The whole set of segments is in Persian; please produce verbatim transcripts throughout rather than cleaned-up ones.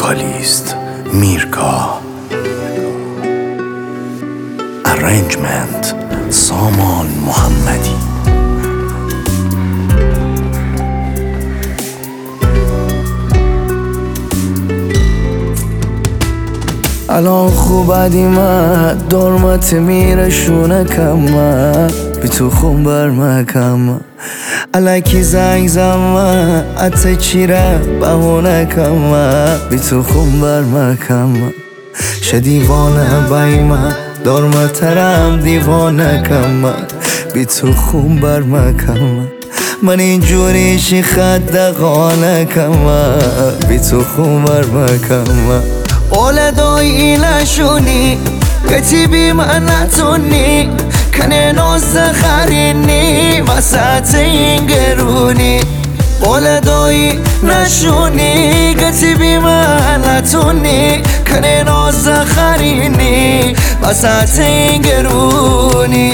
وکالیست میرکا، ارنجمنت سامان محمدی. الان خوب عدیمه دارمت میره شونه کمه بی تو خون برمکم الکی زنگ زمه حتی چیره بهونه کمه بی تو خون برمکم شه دیوانه بیمه دارمترم دیوانه کمه بی تو خون برمکم من اینجوری شی خد دقانه کمه بی تو خون برمکم قول دایی نشونی کتیبی من نتونی کنه نوز خرینی وسط این گرونی قول دایی نشونی کتیبی من نتونی کنه نوز خرینی وسط این گرونی.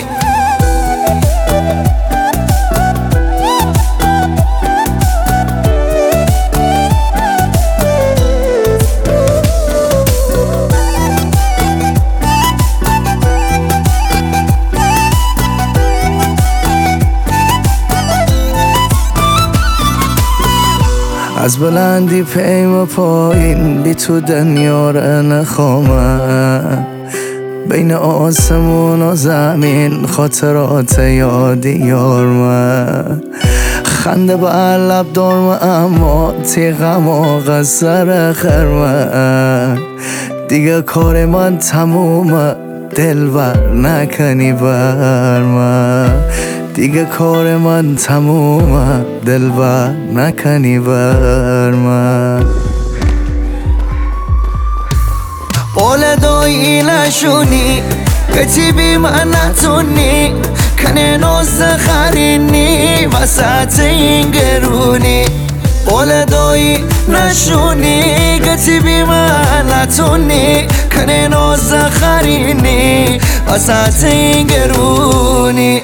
از بلندی پیم پایین بی تو دنیا را نخوامم بین آسمون و زمین خاطرات یادی یار من خنده به لب دارم اما تیغم و غصر خرمن دیگه کار من تمومه دل بر نکنی بر من دیگه کار من تمومه دل بر نکنی بر من قول دایی نشونی کتیبی من نتونی کنه نوز خرینی وسط این گرونی قول دایی نشونی کتیبی من نتونی کنه نوز خرینی وسط این گرونی.